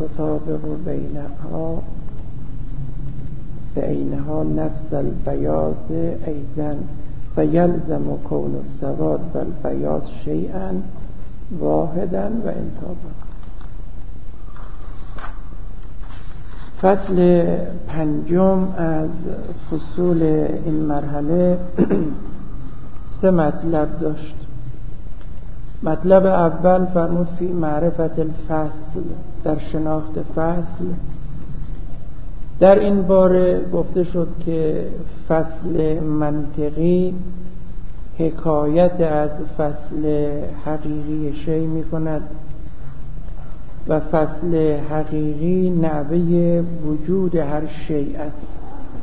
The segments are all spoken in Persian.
تطابق بینها نفس البیاض ایضا فیلزم کون السواد والبیاض شیئا واحدا و انتابا. فصل پنجم از فصول این مرحله 3 مطلب داشت. مطلب اول فرمود فی معرفت الفصل، در شناخت فصل. در این باره گفته شد که فصل منطقی حکایت از فصل حقیقی شیء می کند و فصل حقیقی نحوه وجود هر شیء است.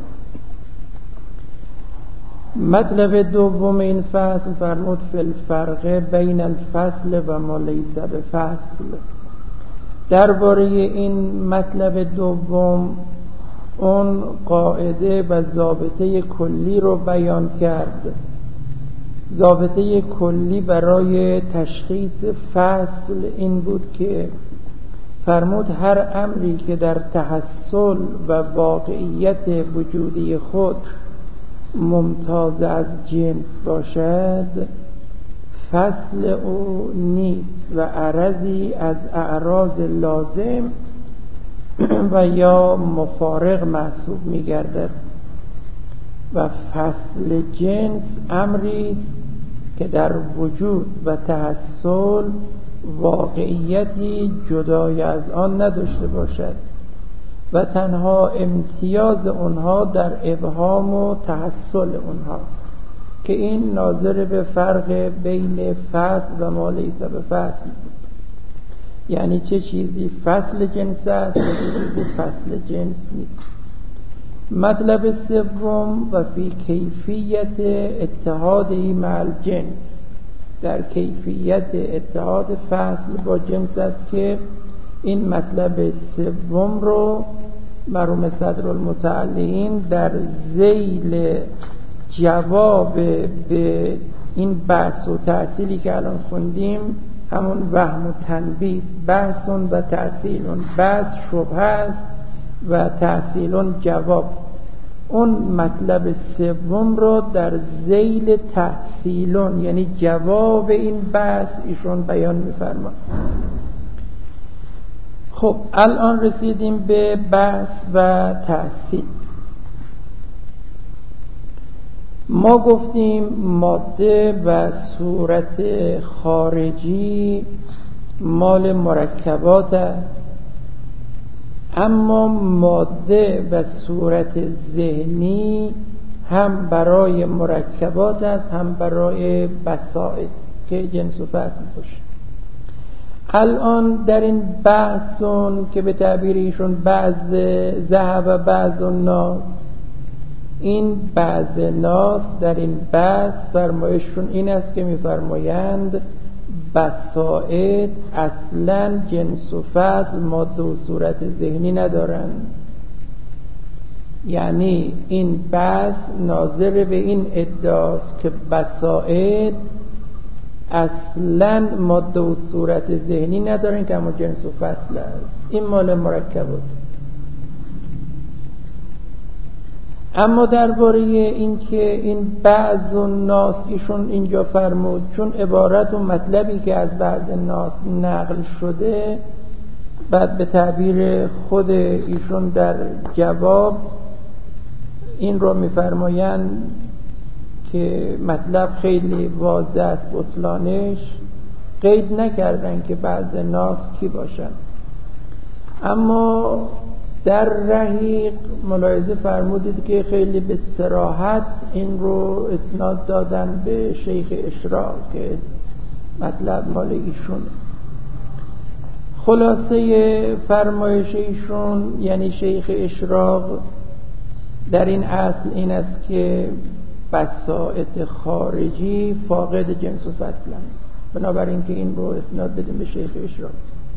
مطلب دوم این فصل فرمود فی الفرق بین الفصل و ما لیس بفصل. درباره این مطلب دوم اون قاعده و ضابطه کلی رو بیان کرد. ضابطه کلی برای تشخیص فصل این بود که فرمود هر امری که در تحصل و واقعیت وجودی خود ممتاز از جنس باشد فصل او نیست و عرضی از اعراض لازم و یا مفارق محسوب می گردد و فصل جنس امری است که در وجود و تحصل واقعیتی جدای از آن نداشته باشد و تنها امتیاز اونها در ابهام و تحصل اونهاست که این ناظر به فرق بین فصل و ما لیس بفصل بود. یعنی چه چیزی فصل جنس است و چه چیزی فصل جنس نیست. مطلب سوم و فی کیفیت اتحادی مع الجنس، در کیفیت اتحاد فصل با جنس است که این مطلب سوم رو مرحوم صدرالمتعلقین در ذیل جواب به این بحث و تأصیلی که الان خوندیم، همون وهم و تنبیه، بحثون و تأصیلون، بحث شبهه است و تأصیلون جواب، اون مطلب سوم رو در ذیل تأصیلون یعنی جواب این بحث ایشون بیان می‌فرماید. خب الان رسیدیم به بحث و تأصیل. ما گفتیم ماده و صورت خارجی مال مرکبات است، اما ماده و صورت ذهنی هم برای مرکبات است هم برای بساط که جنس و فصل باشه. الان در این بحثون که به تعبیر ایشون بعض ذهب و بعض الناس، این بعض ناس در این بحث فرمایششون این است که میفرمایند بساط اصلا جنس و فصل ماده و صورت ذهنی ندارند. یعنی این بحث ناظر به این ادعاست که بساط اصلا ماده و صورت ذهنی ندارن که اما جنس و فصل است، این مال مرکبات. اما درباره این که این بعض الناس ایشون اینجا فرمود، چون عبارت و مطلبی که از بعض الناس نقل شده، بعد به تعبیر خود ایشون در جواب این رو میفرمایند که مطلب خیلی واضح است بطلانش، قید نکردن که بعض ناس کی باشن. اما در رحیق ملاحظه فرمودید که خیلی به صراحت این رو اسناد دادن به شیخ اشراق که مطلب مال ایشونه. خلاصه فرمایش ایشون یعنی شیخ اشراق در این اصل این است که بساط خارجی فاقد جنس و فصل هم. بنابراین که این رو اسناد بدیم به شیخ اشراق.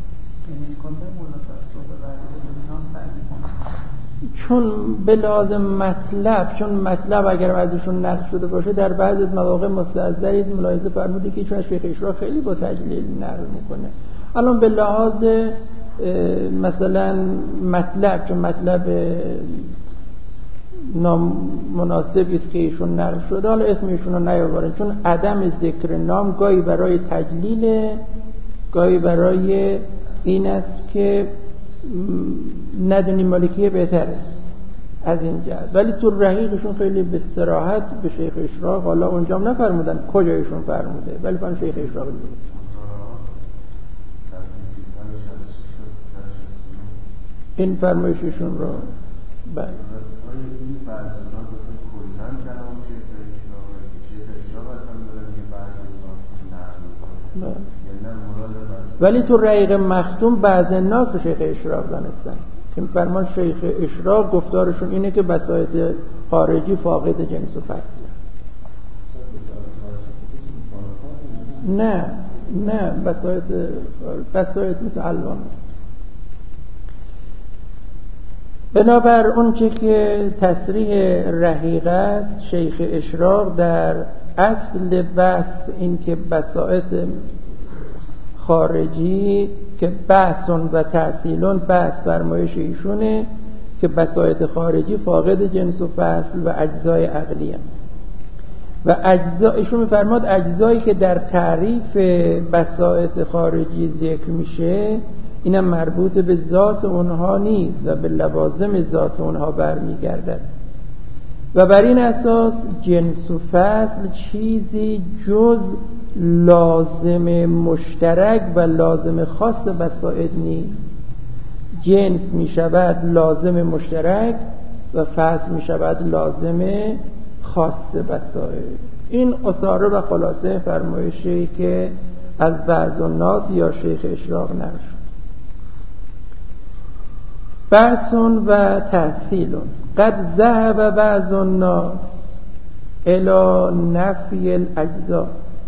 چون به لازم مطلب، چون مطلب اگر ازشون نقل شده باشه در بعضی از مواقع مستحضرید ملاحظه فرموده که چون شیخ اشراق خیلی با تجلیل نقل میکنه. الان به لحاظ مثلا مطلب، چون مطلب نامناسبی است که ایشون نقل شده، حالا اسم ایشون رو نیاورن، چون عدم ذکر نام گاهی برای تجلیل، گاهی برای این است که ندونی مالکیه بهتره از این جهت. ولی تو رحیقشون خیلی به صراحت به شیخ اشراق، حالا اونجا هم نفرمودن کجایشون فرموده، ولی فهم شیخ اشراق دیگه این فرمایششون رو بله. این بعض ناز اصلا کلن کلام شیخ اشراق اصلا دارن یه بعض ناز نقل میکنه، ولی تو رحیق مختوم بعض ناس به شیخ اشراق دانستن که فرمان شیخ اشراق گفتارشون اینه که بساط خارجی فاقد جنس و فصله. نه بساط مثل الوان است. بنابر اون چه که تصریح رحیق است، شیخ اشراق در اصل بحث این که بساط خارجی که بحثون و تحصیلون، بحث فرمایش ایشونه که بساط خارجی فاقد جنس و فصل و اجزای عقلی هم. و ایشون میفرماد اجزایی که در تعریف بساط خارجی ذکر میشه اینم مربوط به ذات اونها نیست و به لوازم ذات اونها برمیگردد و بر این اساس جنس و فصل چیزی جز لازم مشترک و لازم خاص بساط نیست. جنس می شود لازم مشترک و فصل می شود لازم خاص بساط. این اصاره و خلاصه فرمایشی که از بعض الناس یا شیخ اشراق نقل شد. بحثون و تحصیلون قد ذهب بعض الناس الی نفی الاجزاء.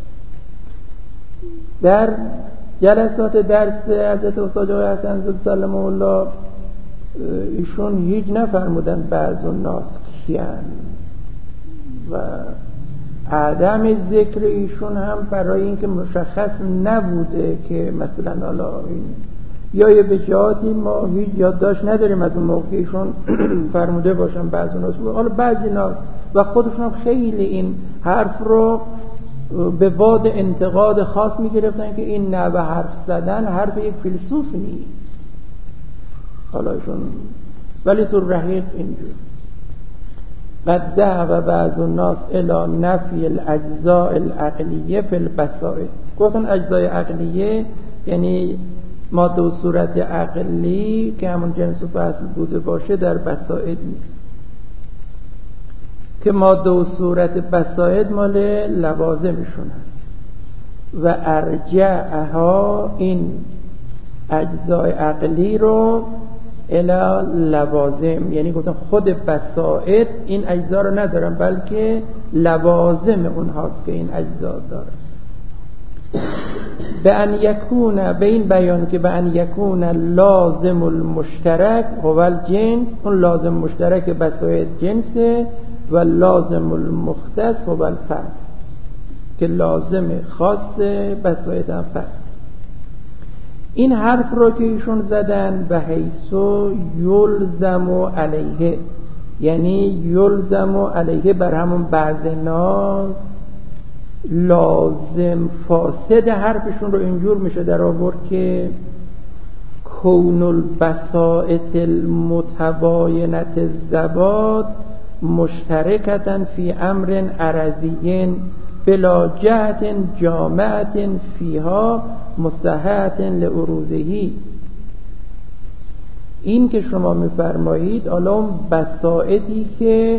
در جلسات درس حضرت استاد آقای حسن زاده سلام الله ایشون هیچ نفرمودن بعض الناس کیان و عدم ذکر ایشون هم برای اینکه مشخص نبوده که مثلا حالا یا یه بجاتی ما هیچ یادداشت نداریم از اون موقع ایشون فرموده باشن بعض الناس، حالا بعضی ناس و خودشون هم خیلی این حرف رو به باد انتقاد خاص میگرفتن که این نوع حرف زدن حرف یک فیلسوف نیست. حالا ایشون ولی تو رحیق اینجور قد ذهب بعض الناس الی نفی الاجزاء العقلیه فی البسائط. گفتن اجزای عقلیه یعنی ماده و صورت عقلی که همون جنس و فصل بوده باشه در بسائط نیست، که ماده و صورت بسائط مال لوازمشون هست و ارجعها این اجزای عقلی رو الی لوازم، یعنی گفتن خود بسائط این اجزا رو ندارن بلکه لوازم اونهاست که این اجزا داره. به ان یکون، به این بیان که به ان یکون لازم المشترک هو الجنس، اون لازم مشترک بسائط جنسه و لازم المختص هو الفصل که لازم خاص بسائط هم فصل. این حرف رو که ایشون زدن به حیثو یلزم علیه، یعنی یلزم علیه بر همون بعض ناس لازم فاسد حرفشون رو اینجور میشه در آورد که کون البسائط المتباینت الزباد مشترکتن فی امر عرضی بلا جهت جامعت فیها مصححت لعروضه. این که شما میفرمایید حالا اون بسائطی که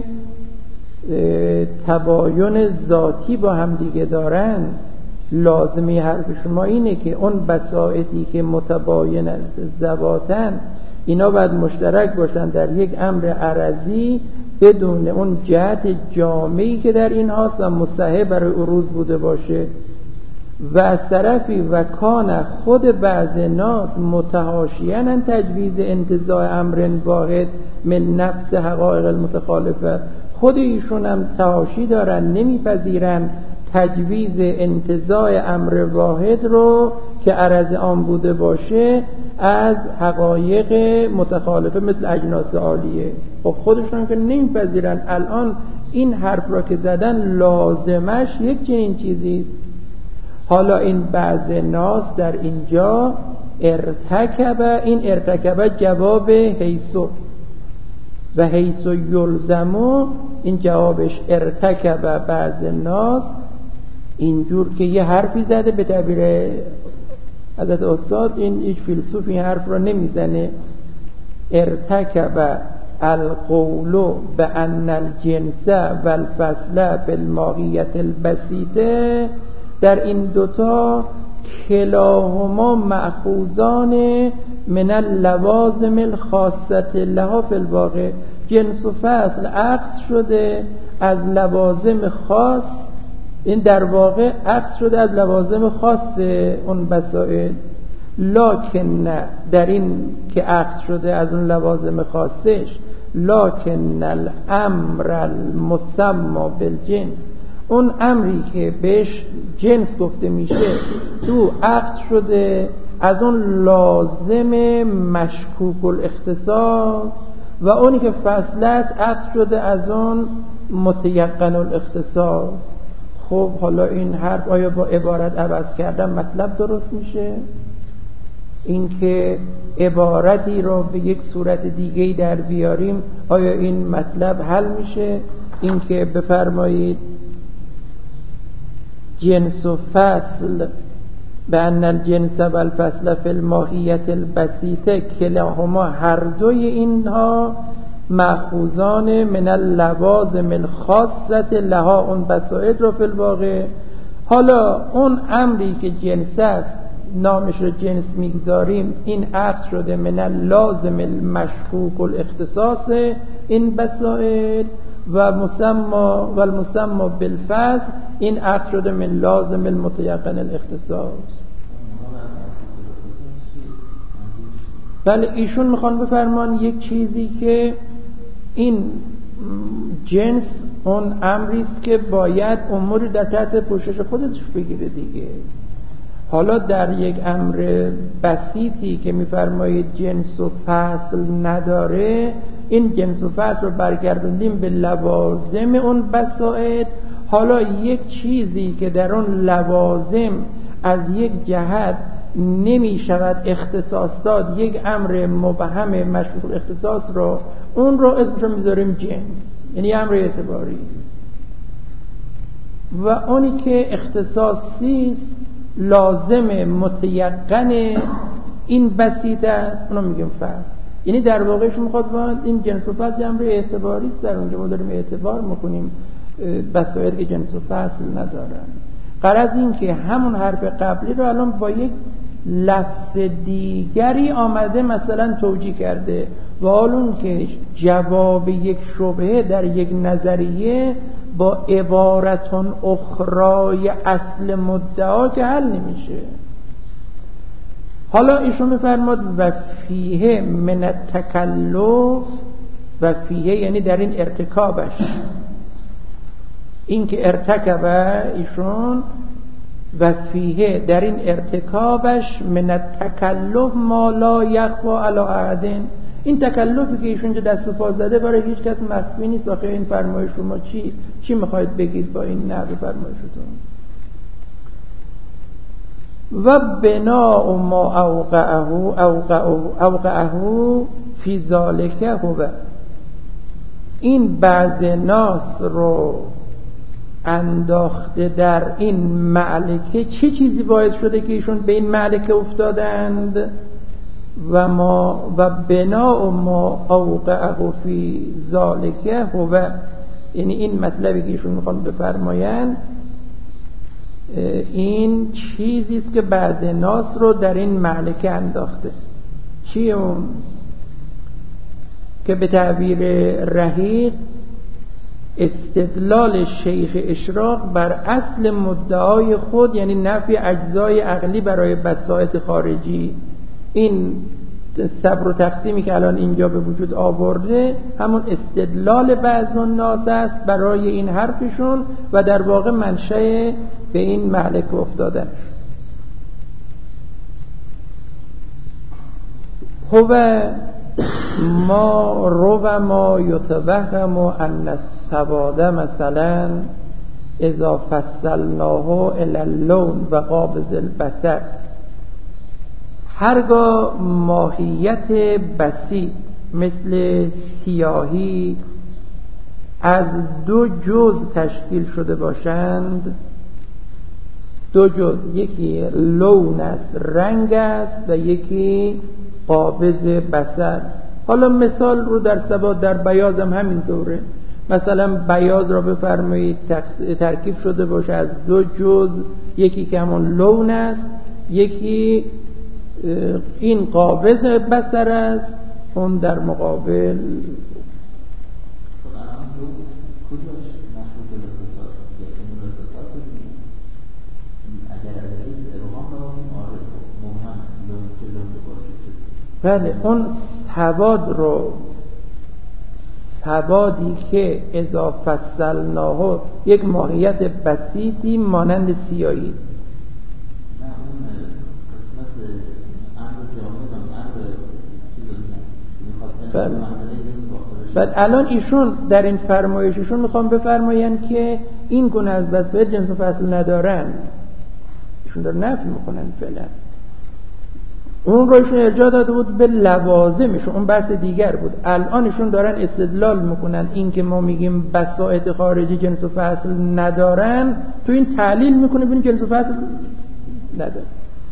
تباین ذاتی با هم دیگه دارن، لازمی حرف شما اینه که اون بسائطی که متباین ذواتن اینا باید مشترک باشن در یک امر عرضی بدون اون جهت جامعی که در این هاست و مصحح برای عروض بوده باشه. و از طرفی و کان خود بعض ناس متحاشیاً تجویز انتزاع امر واحد من نفس حقایق المتخالفه، خود ایشون هم تحاشی دارن، نمیپذیرن تجویز انتزاع امر واحد رو که عرض آن بوده باشه از حقایق متخالفه مثل اجناس عالیه. خب خودشون که نمیپذیرن الان این حرف را که زدن لازمش یک چنین چیزیست. حالا این بعض ناس در اینجا ارتکب، این ارتکب جواب حیثو و حیثو یلزمو، این جوابش ارتکب بعض ناس، اینجور که یه حرفی زده به تعبیر حضرت استاد، این هیچ فیلسوف این حرف رو نمیزنه. ارتکب القول بأن الجنس والفصل فی الماهیت البسیطه، در این دوتا کلاهما مأخوذان من اللوازم الخاصة لها فی الواقع. جنس و فصل عکس شده از لوازم خاص، این در واقع عکس شده از لوازم خاص اون بسائل. لکن در این که عکس شده از اون لوازم خاصش، لکن الامر المسمى بالجنس، اون امری که بهش جنس گفته میشه تو عکس شده از اون لازم مشکوک الاختصاص، و اونی که فصل است عکس شده از اون متیقن الاختصاص. خب حالا این حرف آیا با عبارت عوض کردن مطلب درست میشه؟ این که عبارتی رو به یک صورت دیگه‌ای در بیاریم آیا این مطلب حل میشه؟ این که بفرمایید جنس و فصل بأن الجنس و الفصل فی الماهیت البسیطه کلاهما، هر دوی اینها مأخوذان من اللوازم الخاصة لها، اون بسائط رو فی الواقع. حالا اون امری که جنس است نامش رو جنس میگذاریم، این عکس شده من اللازم المشکوک الاختصاص این بسائط، و المسمى بالفصل این عکس شده من لازم المتیقن الاختصاص. بله ایشون میخوان بفرمان یک چیزی که این جنس اون امریست که باید اموری در تحت پوشش خودش بگیره دیگه. حالا در یک امر بسیطی که میفرمایید جنس و فصل نداره، این جنس و فصل رو برگردوندیم به لوازم اون بسائط. حالا یک چیزی که در اون لوازم از یک جهت نمی شود اختصاص داد، یک امر مبهم مشروط اختصاص رو، اون رو اسمش رو میذاریم جنس، یعنی امر اعتباری. و اونی که اختصاصی است لازم متیقن این بسیط است، اونو میگیم فصل. یعنی در واقعش میخواد باید این جنس و فصل امر اعتباری است، در اونجا ما داریم اعتبار میکنیم بسایط که جنس و فصل ندارن. غرض این که همون حرف قبلی رو الان با یک لفظ دیگری آمده مثلا توجیه کرده، و حالون که جواب یک شبهه در یک نظریه با عبارتون اخرای اصل مدعا که حل نمیشه. حالا ایشون میفرماد و فیه من التکلف، و فیه یعنی در این ارتکابش، این که ارتکب ایشون، و فیه در این ارتکابش من التکلف ما لا یخفی علی احد، این تکلفی که ایشون دست و پا زده برای هیچ کس مخفی نیست. آخه این فرمایش شما چی میخواید بگید با این نحو فرمایشتون؟ و بنا ما اوقعه فی ذالک هو، این بعض ناس رو انداخته در این معلکه. چه چیزی باعث شده که ایشون به این معلکه افتادند؟ و بنا ما اوقعه فی ذالک هو، یعنی این مطلبی که ایشون میخوان بفرمایند این چیزی است که بعض ناس رو در این معلکه انداخته. چی اون؟ که به تعبیر رحیق استدلال شیخ اشراق بر اصل مدعای خود، یعنی نفی اجزای عقلی برای بساطت خارجی. این صبر و تقسیمی که الان اینجا به وجود آورده همون استدلال بعض الناس است برای این حرفشون، و در واقع منشأ به این مهلک افتادن. هو ما یتوهم ان السواد مثلا اذا فصلناه الی اللون و قابض البصر. هرگاه ماهیت بسیط مثل سیاهی از دو جزء تشکیل شده باشند، دو جزء، یکی لون است، رنگ است، و یکی قابض بصر. حالا مثال رو در سواد، در بیاض هم همینطوره. مثلا بیاض را بفرمایید ترکیب شده باشه از دو جزء، یکی که همون لون است، یکی این قابض بصر است، اون در مقابل بله اون سوادی که اذا فصلناه یک ماهیت بسیطی مانند سیاهی. بعد الان ایشون در این فرمایششون میخوام بفرماین که این گونه از وسایل جنس و فصل ندارن، ایشون دارن نفی میکنن فعلا. اون رو ایشون ارجاع داده بود به لوازمشون، اون بحث دیگر بود. الان ایشون دارن استدلال میکنن این که ما میگیم بساط خارجی جنس و فصل ندارن، تو این تعلیل میکنه ببین جنس و فصل ندارن.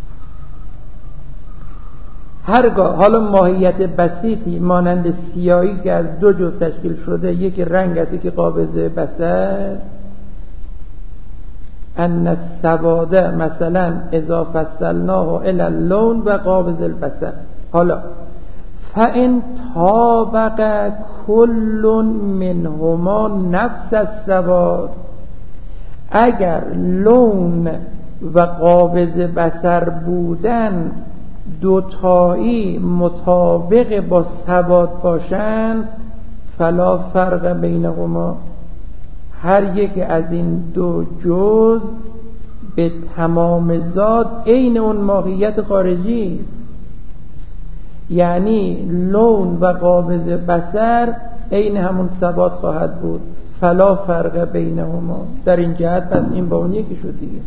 هرگاه حالا ماهیت بسیطی مانند سیاهی که از دو جزء تشکیل شده، یکی رنگ است یکی قابض بصر، ان السواد مثلا اذا فصلناه الی اللون و قابض البصر. حالا فان طابق كل منهما نفس السواد، اگر لون و قابض بصر بودن دوتایی مطابق با سواد باشند، فلا فرق بینهما، هر یک از این دو جزء به تمام ذات عین اون ماهیت خارجی است. یعنی لون و قابض بصر عین همون سواد خواهد بود، فلا فرق بینهما. در این جهت پس این با اون یکی شد دیگه.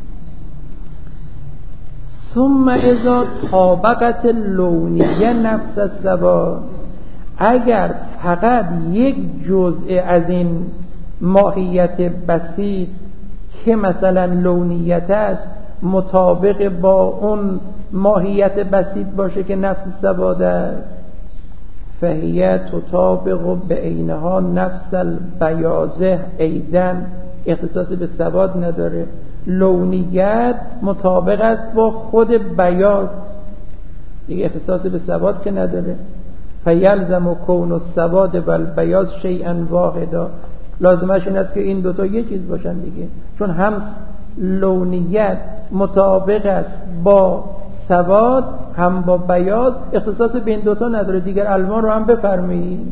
ثم اذا طابقت اللونیه نفس السواد، اگر فقط یک جزء از این ماهیت بسیط که مثلا لونیت است مطابق با اون ماهیت بسیط باشه که نفس سواد است، فهیه تطابق به عینها نفس البیاضه ایزن، اختصاصی به سواد نداره. لونیت مطابق است با خود بیاض، دیگه اختصاصی به سواد که نداره. فیلزم کون السواد و البیاض شیئا واحدا، لازمش این است که این دوتا یک چیز باشن دیگه، چون هم لونیت مطابق است با سواد هم با بیاض، اختصاص به این دوتا نداره. دیگر الوان رو هم بفرمایید.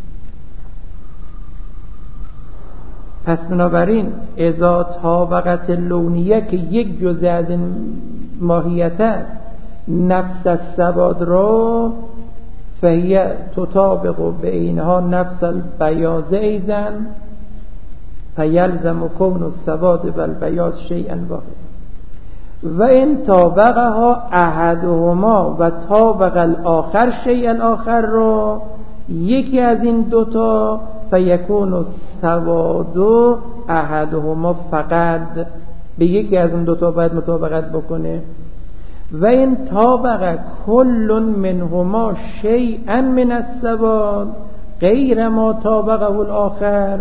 پس بنابراین اذا طابقت لونیه که یک جزء از این ماهیت است نفس السواد رو، فهیه تطابق به اینها نفس البیاض ایزن فیلزم کون السواد و البیاض شیئا واحد. و این طابقها احدهما و طابق الاخر شیئا آخر رو، یکی از این دوتا، فیکون السواد احدهما فقط، به یکی از این دوتا باید مطابقت بکنه. و این طابق کل منهما شیئا من السواد غیر ما طابقه الاخر،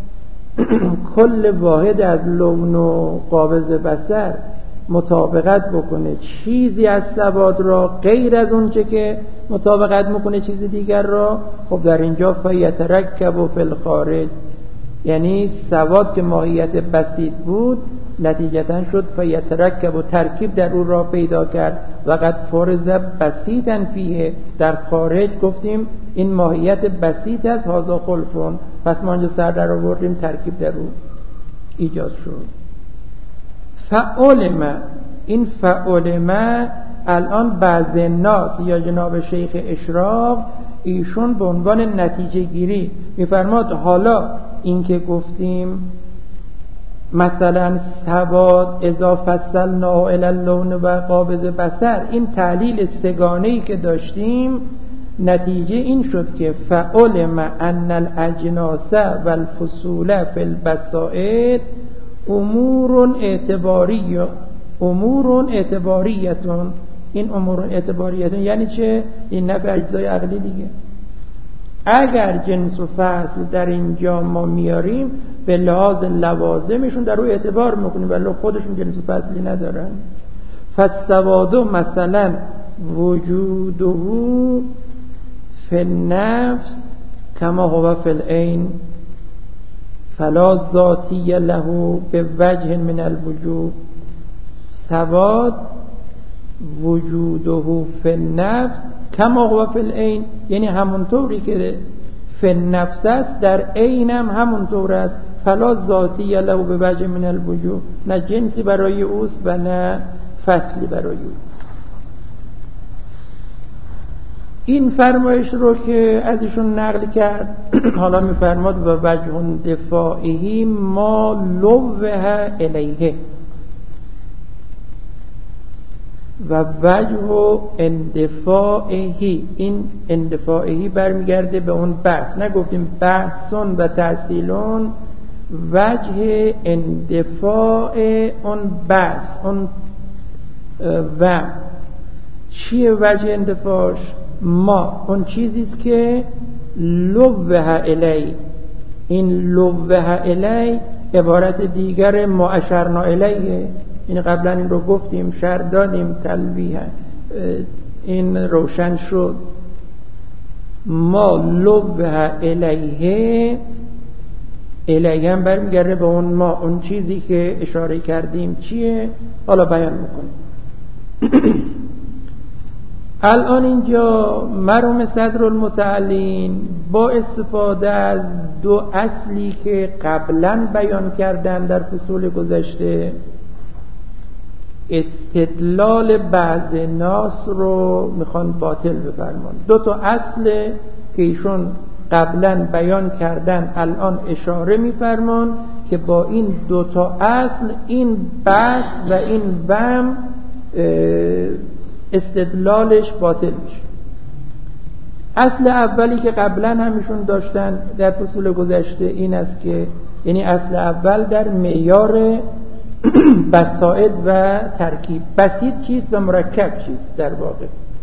کل واحد از لون و قابض بصر مطابقت بکنه چیزی از سواد را غیر از اون چه که مطابقت میکنه چیز دیگر را، خب در اینجا فیترکب فی الخارج، یعنی سواد که ماهیت بسیط بود نتیجتا شد فیترکب و ترکیب در او را پیدا کرد. و قد فرض بسیطا فیه، در خارج گفتیم این ماهیت بسیط است، هذا خلفون، پس ما اینجا سر در آوردیم ترکیب در او ایجاد شد. فعلم، این فعلم الان بعض ناس یا جناب شیخ اشراق ایشون به عنوان نتیجه گیری میفرماد حالا این که گفتیم مثلا سواد اذا فصلنا الی اللون و قابض بصر، این تحلیل سگانه‌ای که داشتیم نتیجه این شد که فعلم ان الاجناس و الفصول فی البسائط امور اعتباریتون. این امور اعتباریتون یعنی چه؟ این نفع اجزای عقلی دیگه. اگر جنس و فصل در اینجا ما میاریم به لحاظ لوازمشون در روی اعتبار میکنیم ولی خودشون جنس و فصلی ندارن. فالسواد مثلا وجوده فی النفس کما هو فی العین فلا ذاتی له به وجه من الوجوه. سواد وجوده فی النفس کما هو فی العین، یعنی همونطوری که فی النفس است در عین هم همونطور است. فلا ذاتی له به وجه من الوجوه، نه جنسی برای اوست و نه فصلی برای او. این فرمایش رو که ازشون نقل کرد حالا میفرماد و وجه دفاعی ما لوه الیه، و وجه اندفاعی، این اندفاعی برمیگرده به اون بحث، نگفتیم بحثون و تحصیلون، وجه اندفاع اون بحث اون و چیه وجه اندفاعش؟ ما اون چیزیست که لوه الی. این لوه الی عبارت دیگر ما اشرنا الیه، این قبلا این رو گفتیم، شرح دادیم، تلویح این روشن شد. ما لوه الیه، الیه هم برمیگرده به اون ما، اون چیزی که اشاره کردیم چیه حالا بیان میکنیم. الان اینجا مرحوم صدرالمتعلین با استفاده از دو اصلی که قبلا بیان کردن در فصول گذشته، استدلال بعض ناس رو میخوان باطل بفرمان. دو تا اصل که ایشون قبلا بیان کردن الان اشاره میفرمان که با این دو تا اصل این بحث و این وهم استدلالش باطل میشه. اصل اولی که قبلا همیشون داشتن در فصول گذشته این است که، یعنی اصل اول در معیار بساط و ترکیب، بسیط چیست و مرکب چیست. در واقع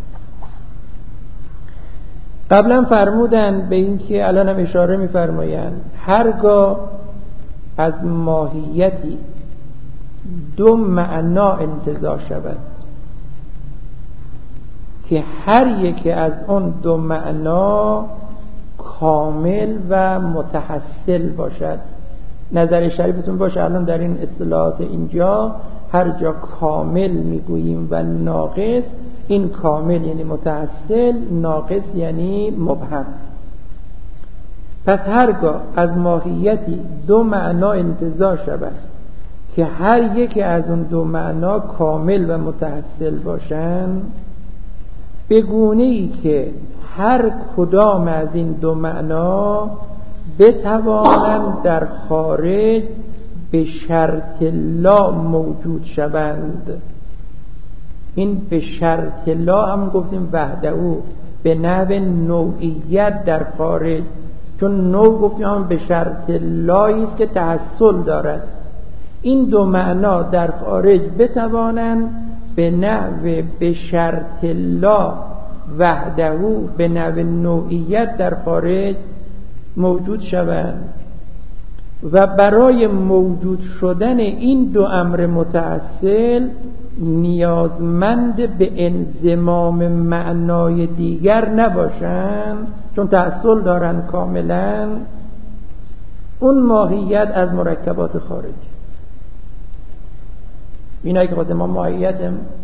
قبلا فرمودن به این که الان هم اشاره میفرمایند هرگاه از ماهیتی دو معنا انتزاع شود که هر یکی از اون دو معنا کامل و متحصل باشد. نظر شریفتون باشه الان در این اصطلاحات اینجا هر جا کامل میگوییم و ناقص، این کامل یعنی متحصل، ناقص یعنی مبهم. پس هرگاه از ماهیتی دو معنا انتزاع شود که هر یکی از اون دو معنا کامل و متحصل باشند، به گونه‌ای که هر کدام از این دو معنا بتوانند در خارج به شرط لا موجود شوند. این به شرط لا هم گفتیم وحده او به نحو نوعیت در خارج، چون نوع گفتیم هم به شرط لایی است که تحصل دارد. این دو معنا در خارج بتوانند به نحو به شرط لا وحده او به نحو نوعیت در خارج موجود شوند، و برای موجود شدن این دو امر متأصل نیازمند به انضمام معنای دیگر نباشند، چون تأصل دارند کاملا. اون ماهیت از مرکبات خارجی است. اینایی که واسه ما ماهیت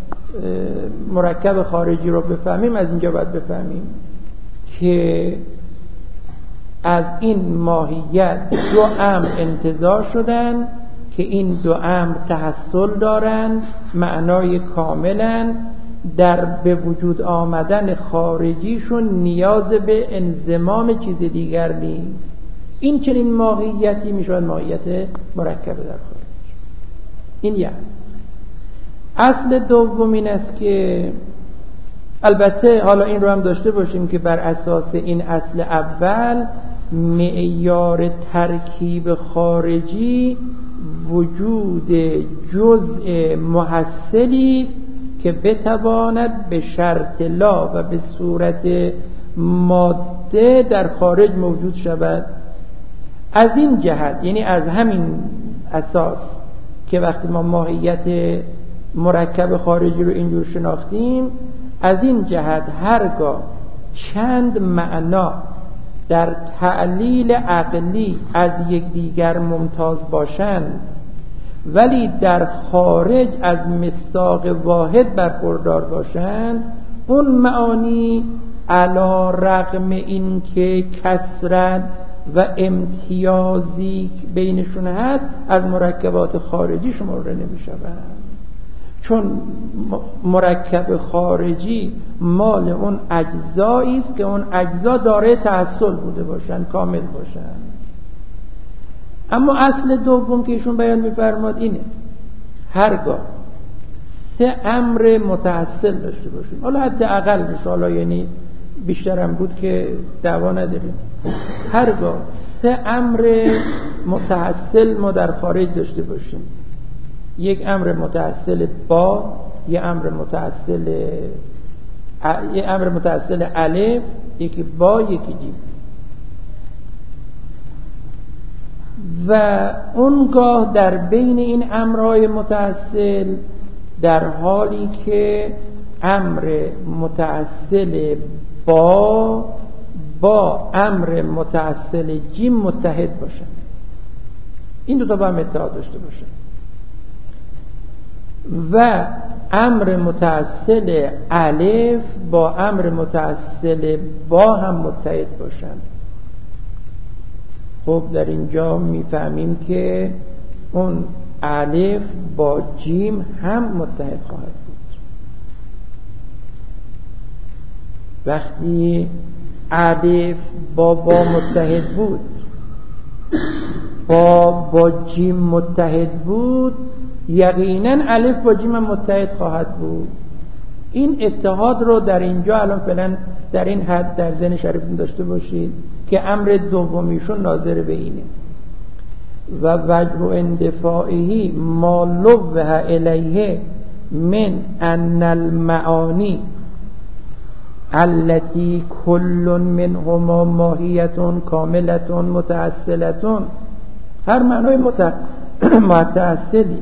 مرکب خارجی رو بفهمیم، از اینجا باید بفهمیم که از این ماهیت دو امر انتزاع شدن که این دو امر تحصل دارند، معنای کاملن، در به وجود آمدن خارجیشون نیاز به انضمام چیز دیگر نیست. این چنین ماهیتی میشود ماهیت مرکب در خارج. این یه است. اصل دوم این است که البته حالا این رو هم داشته باشیم که بر اساس این اصل اول معیار ترکیب خارجی وجود جزء محصلی است که بتواند به شرط لا و به صورت ماده در خارج موجود شود. از این جهت، یعنی از همین اساس که وقتی ما ماهیت مرکب خارجی رو اینجور شناختیم، از این جهت هرگاه چند معنا در تعلیل عقلی از یکدیگر ممتاز باشند ولی در خارج از مصداق واحد برخوردار باشند، اون معانی علی رغم این که کثرت و امتیازی بینشون هست از مرکبات خارجی شمرده نمی شوند، چون مرکب خارجی مال اون اجزایی است که اون اجزا دارای تحصل بوده باشند، کامل باشند. اما اصل دوم که ایشون بیان می‌فرماد اینه: هرگاه سه امر متحصل داشته باشیم، حالا حد اقلش، حالا یعنی بیشترم بود که دعوا نداریم، هرگاه سه امر متحصل ما در خارج داشته باشیم، یک امر متحصل با، یک امر متحصل الف، یکی با، یکی جیم، و اونگاه در بین این امرهای متحصل در حالی که امر متحصل با امر متحصل جیم متحد باشن، این دو تا با هم اتحاد داشته باشن، و امر متحصل الف با امر متحصل با هم متحد باشن. خب در اینجا میفهمیم که اون الف با جیم هم متحد خواهد بود. وقتی الف با متحد بود، با جیم متحد بود، یقینا الف با جیم هم متحد خواهد بود. این اتحاد رو در اینجا الان فعلا در این حد در ذهن شریفتون داشته باشید که امر دومیشون ناظر به اینه: و وجه اندفاعی ما لوه الیه من ان المعانی التي كل منهما ماهیتون کاملتون متأصلتون، هر معنای متأصلی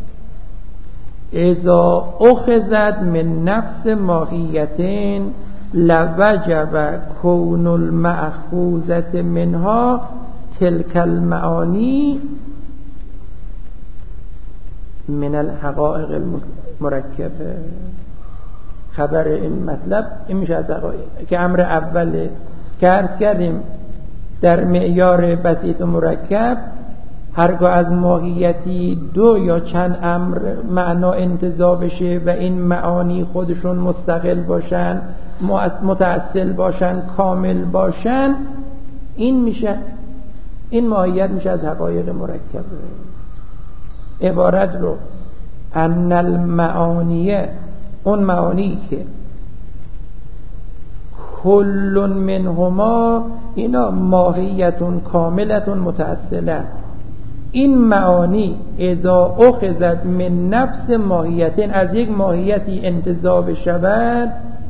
اذا اخذت من نفس ماهیتین لوجب کون المأخوذت منها تلك المعانی من الحقائق المرکبه. خبر این مطلب این میشه از حقایق که امر اوله که عرض کردیم در معیار بسیط و مرکب هرگاه از ماهیتی دو یا چند امر معنا انتزاع بشه و این معانی خودشون مستقل باشن، متأصل باشن، کامل باشن، این ماهیت میشه از حقایق مرکب. عبارت رو ان المعانیه، اون معانی که کل منهما اینا ماهیتون کاملتون متأصله، این معانی اذا اخذت من نفس ماهیتین، از یک ماهیتی انتزاع بشود،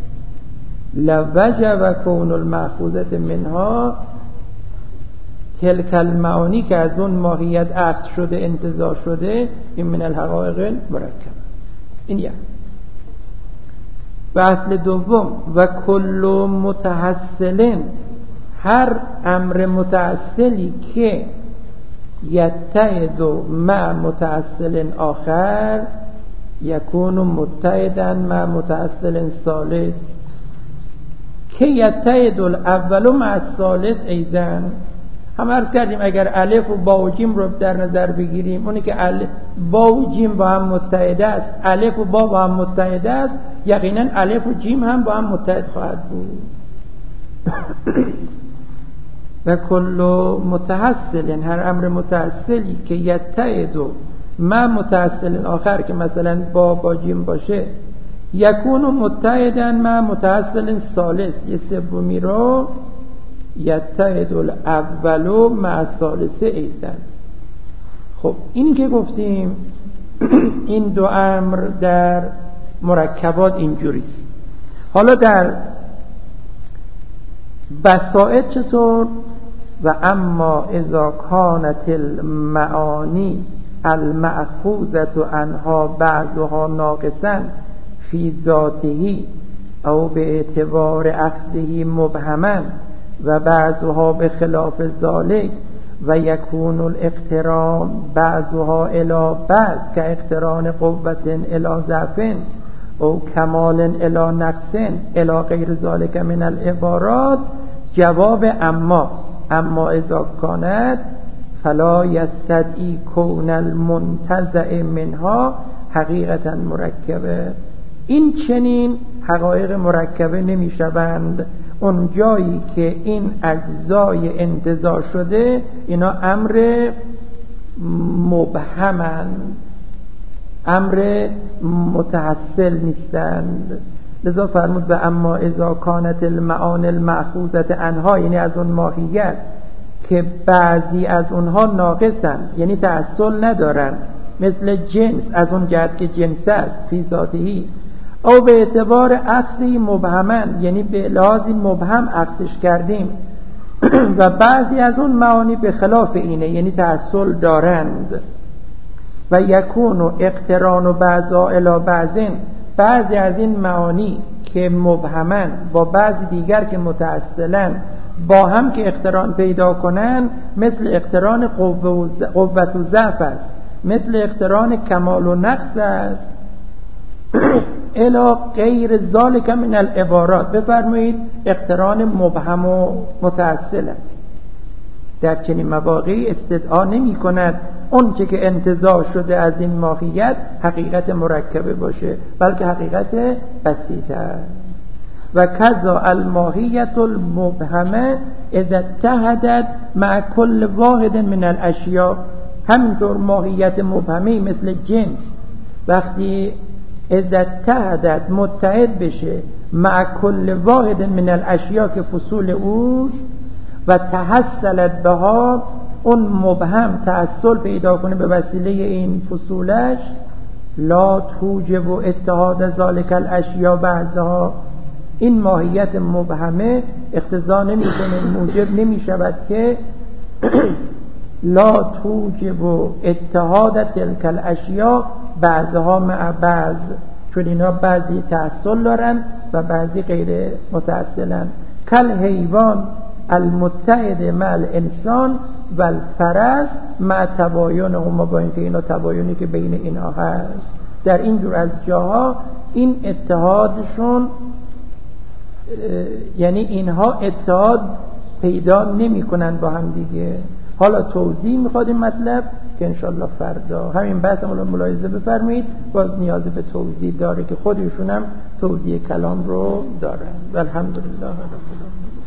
لوجب کون المأخوذت منها تلک المعانی که از اون ماهیت اخذ شده انتزاع شده، این من الحقائق مرکب است. این یک است. و اصل دوم: و کل متحصل، هر امر متحصلی که یتحد مع متأصل آخر یکون متحدا مع متأصل ثالث، که یتحد الاول مع الثالث ایضا، هم عرض کردیم اگر الف و با و جیم رو در نظر بگیریم، اونی که با و جیم با هم متحد است، الف و با هم متحد است، یقینا الف و جیم هم با هم متحد خواهد بود. و کل متحصل، هر امر متحصلی که یتحد ما متحصل آخر که مثلا با جیم باشه، یکون متحدا ما متحصل ثالث، یه سومی رو یتحد الاول مع الثالث ایضا. خب این که گفتیم این دو امر در مرکبات اینجوریست. حالا در بسائط چطور؟ و اما اذا کانت المعانی المأخوذة عنها بعضها ناقصا فی ذاته او به اعتبار اخذه مبهما و بعضها به خلاف ذلك و یکون الاقتران بعضها الى بعض که اقتران قوة الى ضعف او کمال الى نقص الى غیر ذلك من العبارات. جواب اما اذا کانت فلا یستدعی کون المنتزع منها حقیقتا مرکبه. این چنین حقایق مرکبه نمی شوند اون جایی که این اجزای انتزاع شده اینا امر مبهمند، امر متحصل نیستند. لذا فرمود به اما اذا کانت المعانی المأخوذة عنها، یعنی از اون ماهیت که بعضی از اونها ناقصن، یعنی تحصل ندارن، مثل جنس از اون جهت که جنس است فی ذاتهی، او به اعتبار اخذی مبهمن، یعنی به لحاظ مبهم اخذش کردیم، و بعضی از اون معانی به خلاف اینه، یعنی تحصل دارند. و یکون و اقتران و بعضا الی بعضین، بعضی از این معانی که مبهمن با بعضی دیگر که متأصلن با هم که اقتران پیدا کنن، مثل اقتران قوت و ضعف است، مثل اقتران کمال و نقص است، الی غیر ذلک من العبارات. بفرمایید اقتران مبهم و متأصل است. در چنین مواقعی استدعا نمی کند اون چه که انتزاع شده از این ماهیت حقیقت مرکبه باشه، بلکه حقیقت بسیطه است. و کذا الماهیت المبهمه اذا اتحدت مع کل واحد من الاشیاء، همینطور ماهیت مبهمه مثل جنس وقتی اذا اتحدت متحد بشه مع کل واحد من الاشیاء که فصول اوست، و تحصلت بها، اون مبهم تحصل پیدا کنه به وسیله این فصولش، لا توجب و اتحاد ذالک الاشیاء بعضها، این ماهیت مبهمه اقتضا نمی کنه، موجب نمی شود که لا توجب و اتحاد تلک الاشیاء بعضها مع بعض، چون اینا بعضی تحصل دارن و بعضی غیر متحصلن. کل حیوان المتحد مع الانسان و الفرس مع تباینهما، با اینکه اینا تباینی که بین اینها هست. در این جور از جاها این اتحادشون، یعنی اینها اتحاد پیدا نمی کنن با هم دیگه. حالا توضیح میخواد این مطلب که انشالله فردا همین بحث رو ملاحظه بفرمایید، باز نیاز به توضیح داره که خودشون هم توضیح کلام رو دارن. والحمدلله رب العالمین.